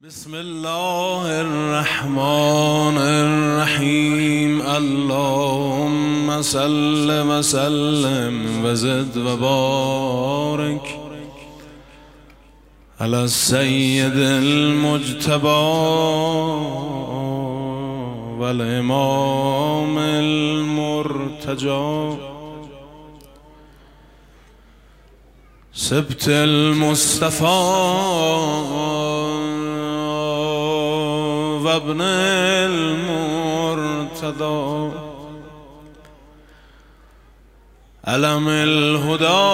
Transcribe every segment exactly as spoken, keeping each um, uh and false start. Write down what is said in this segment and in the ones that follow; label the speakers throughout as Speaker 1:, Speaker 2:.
Speaker 1: بسم الله الرحمن الرحیم. اللهم صل وسلم وزد وبارك على السيد المجتبى والإمام المرتجى سبت المصطفى وابن المرتضى علم الهدى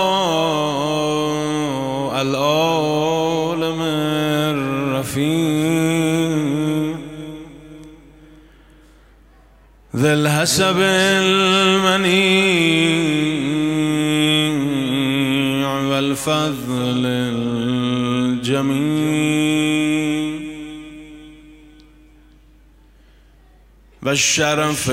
Speaker 1: العالم الرفيع ذي الحسب المنيع والفضل الجميل والشرف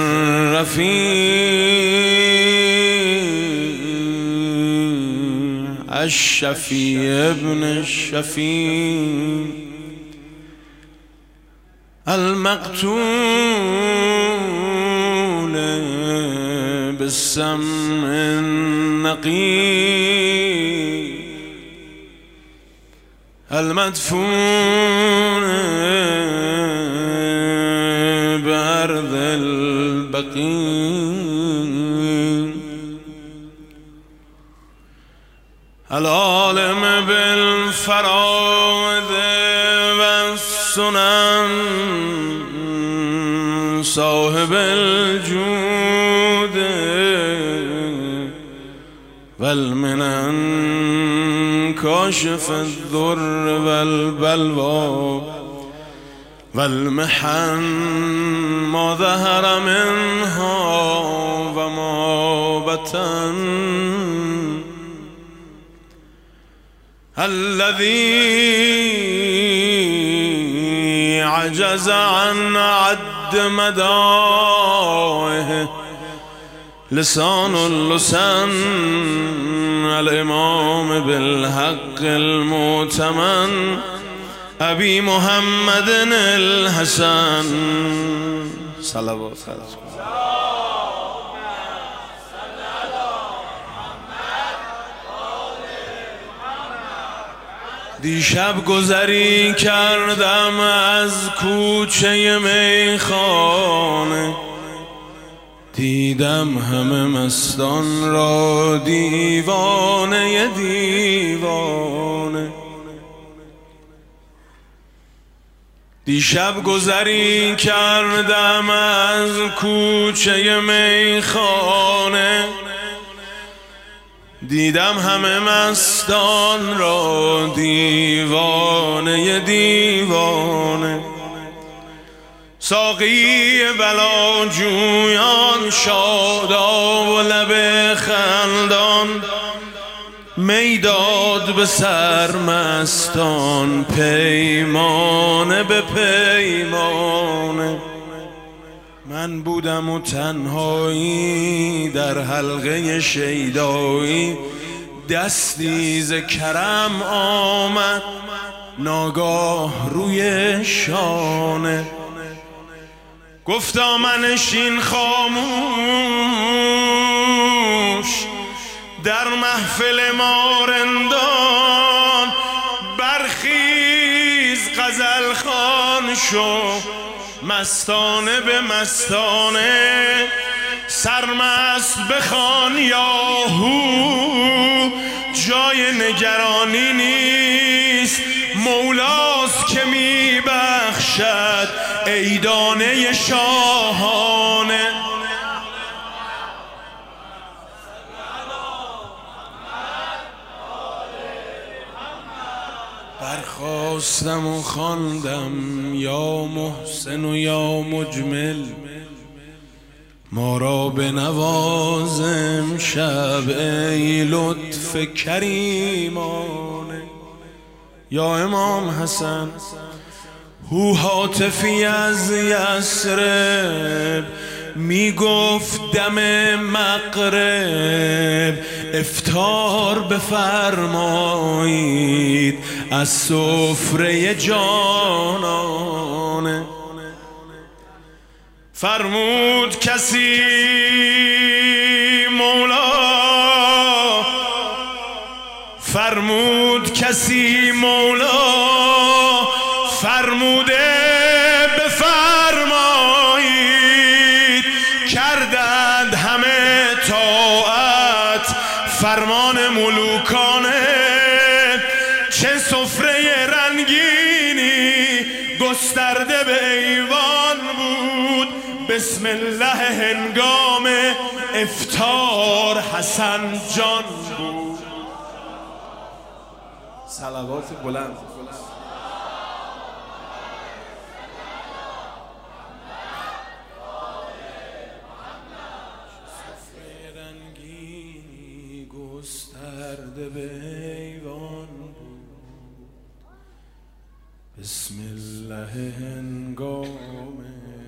Speaker 1: الرفيع الشفيع ابن الشفيع المقتول بالسمع النقي المدفون بأرض البقيع العالم بالفرائض والسنن صاحب الجود والمنن كاشف الضر والبلوى والمحن ما ظهر منها وما بطن الذي عجز عن عد مدائه لسان اللسان الإمام بالحق المؤتمن أبي محمد الحسن صلوات دیشب گذری کردم از کوچه میخانه دیدم همه مستان را دیوانه دیوانه دیشب گذری کردم از کوچه میخانه دیدم همه مستان را دیوانه دیوانه ساقی بلا جویان شاداب و لب خندان میداد به سرمستان پیمانه به پیمانه من بودم و تنهایی در حلقه شیدایی دستی ز کرم آمد ناگاه روی شانه گفتا منشین خاموش در محفل ما رندان برخیز غزل خوان شو مستانه به مستانه سرمست بخوان یاهو جای نگرانی نیست مولاست که می بخشد عیدانه شاهانه برخاستم و خواندم یا محسن و یا مجمل ما را به نواز امشب ای لطف کریمانه یا امام حسن هو هاتفی از یثرب می گفت دم مغرب افطار بفرمایید از سفره جانانه. فرمود کسی مولا، فرمود کسی مولا فرموده بفرمایید. کردند همه طاعت فرمان ملوکانه. چه سفره رنگینی گسترده به ایوان بود. بسم الله هنگام افطار حسن جان بود. صلوات بلند. سفره رنگینی گسترده به ایوان بود. بسم الله هنگام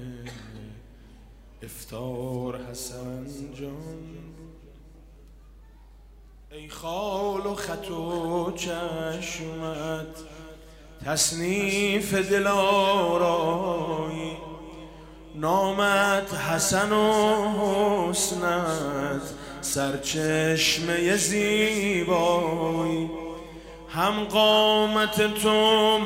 Speaker 1: افطار حسن جان. ای خال و خط و چشمت تصنیف دلارایی، نامت حسن و حسنت سرچشمه زیبایی. هم قامت تو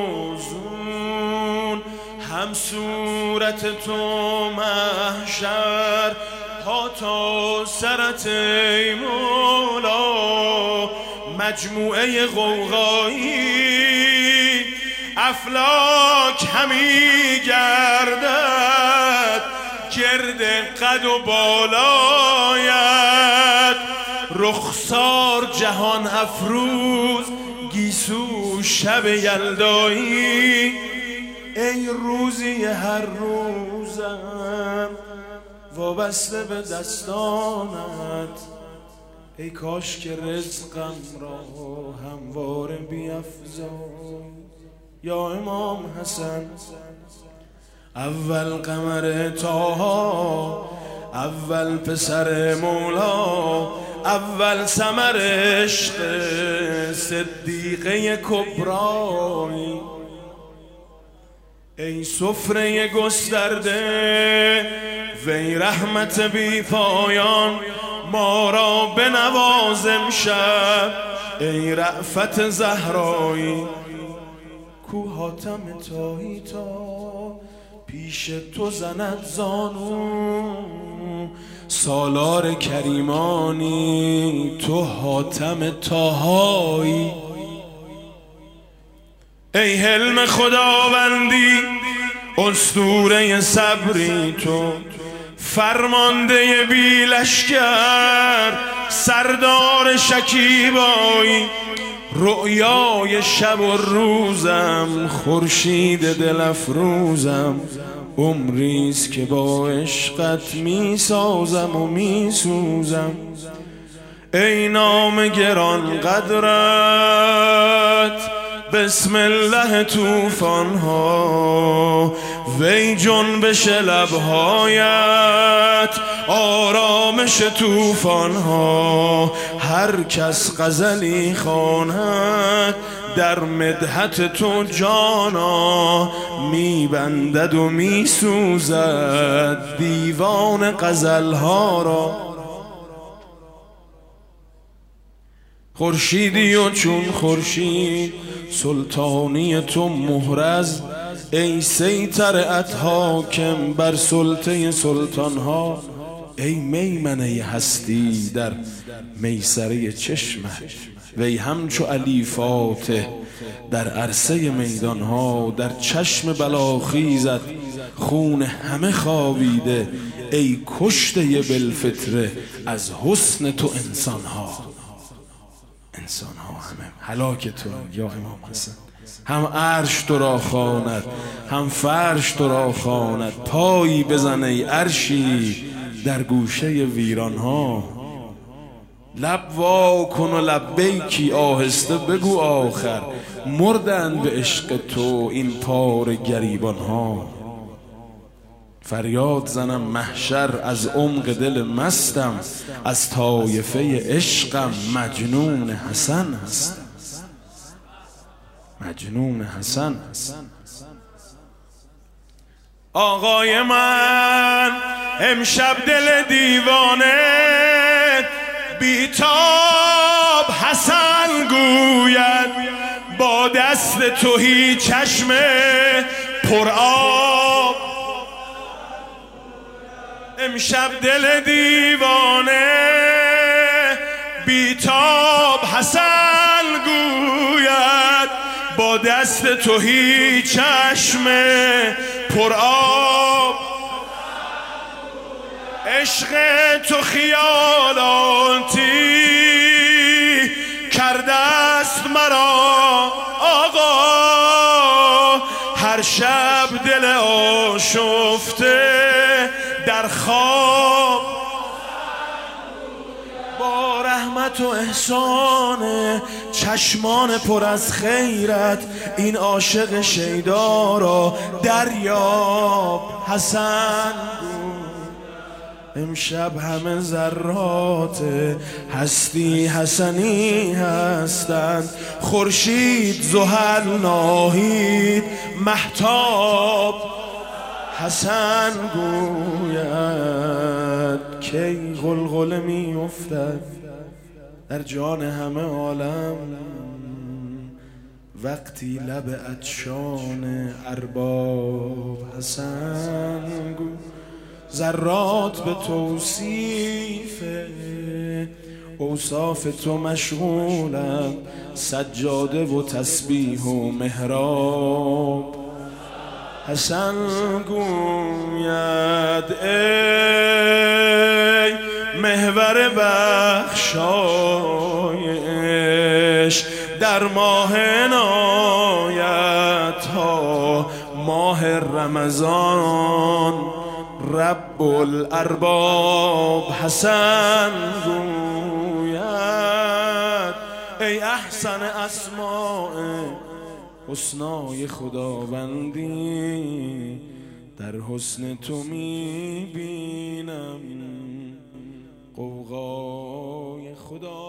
Speaker 1: موزون، هم صورت تو محشر، ها تا سرت ای مولا مجموعه غوغایی. افلاک همی گردد گرد قد و بالایت. رخسار جهان افروز گیسو شب یلدایی. ای روزی هر روزم وابسته به دستانت. ای کاش که رزقم را همواره بیفزای. یا امام حسن اول قمر طاها، اول پسر مولا، اول ثمر عشق صدیقه کبرایی. ای سفره گسترده وی رحمت بی پایان، ما را بنواز امشب ای رأفت زهرایی. کو حاتم تایی تا پیش تو زند زانو، سالار کریمانی تو حاتم طاهایی. ای حلم خداوندی اسطوره صبری تو، فرمانده بی لشکر سردار شکیبایی. رؤیای شب و روزم خورشید دل افروزم، عمریست که با عشقت می سازم و می سوزم. ای نام گران قدرت بسم الله طوفان ها، وی جنبش لبهایت آرامش طوفان ها. هر کس غزلی خواند در مدحت تو جانا، می بندد و می سوزد دیوان غزلها را. خورشیدی و چون خورشید سلطانی تو محرز، ای سیطرت حاکم بر سلطه سلطانها. ای میمنه هستی در میسره چشمت، وی همچو علی فاتح در عرصه میدانها. در چشم بلاخیزت خون همه خوابیده، ای کشته بالفطره از حسن تو انسانها. انسانها همه هلاک تو یا امام حسن. هم عرش تو را خواند هم فرش تو را خواند، پایی بزن ای عرشی در گوشه ویرانها. لب وا کن و لبیکی آهسته بگو آخر، مردند به عشق تو این پار گریبانها. فریاد زنم محشر از عمق دل مستم، از طایفه عشقم مجنون حسن هستم، مجنون حسن هستم. آقای من امشب دل دیوانه بیتاب حسن گوید، با دست توهی چشم پر آب. امشب دل دیوانه بیتاب حسن گوید، با دست توهی چشم پر آب. عشق تو خیالاتی کرده است مرا آقا، هر شب دل آشفته در خواب. با رحمت و احسان چشمان پر از خیرت این عاشق شیدا را دریاب حسن. امشب همه ذرات هستی حسنی هستند، خورشید زحل ناهید مهتاب. حسن گوید کی غلغله می افتد در جان همه عالم، وقتی لب عطشان ارباب. حسن گو ذرات به توصیف اوصاف تو مشغولم، سجاده و تسبیح و محراب. حسن گوید ای محور بخشایش در ماه عنایت ها، ماه رمضان رب الارباب. حسن گوید ای احسن اسماء حسنای خداوندی، در حسن تو می بینم غوغای خدا.